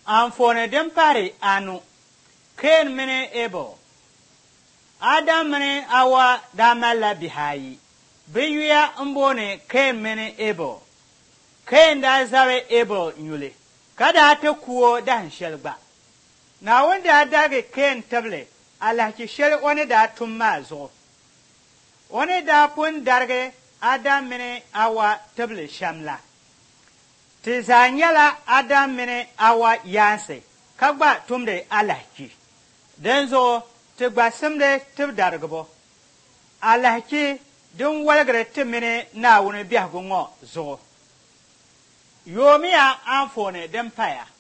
Anfooni din pari anu Kain mini Abel. Adam mini Awa daa malila bihi ayi. Bɛ yuya m-booni Kain mini Abel. Kain daa zabi Abel nyuli ka daa ti kuo dahin shɛli gba. Naawuni daa darigi Kain tibili alahichi shɛli o ni daa tum maa zuɣu. O ni daa pun darigi Adam mini Awa tibili shɛm la. Ti zaa nyɛla Adam mini Awa yaansi ka gba tumdi alahichi. Din zuɣu ti gba simdi tibi darigibu. Alahichi din waligiri ti mini Naawuni biɛhigu ŋɔ zuɣu. Yoomiya anfooni din paya.